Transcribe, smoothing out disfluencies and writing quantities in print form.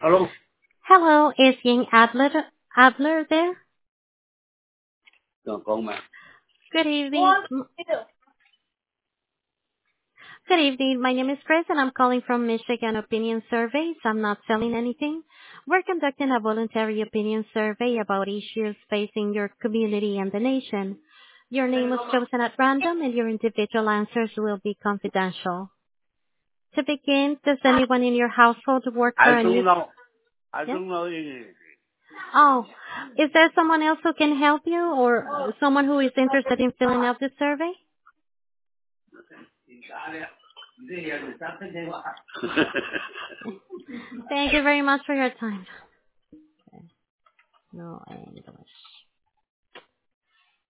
Hello. Hello, is Ying Adler there? Con mà. Good evening. Good evening. My name is Chris, and I'm calling from Michigan Opinion Surveys. I'm not selling anything. We're conducting a voluntary opinion survey about issues facing your community and the nation. Your name was chosen at random, and your individual answers will be confidential. To begin, does anyone in your household work for I a don't news? know. I Yeah? don't know English. Oh, is there someone else who can help you, or someone who is interested in filling out the survey? Thank you very much for your time. No English.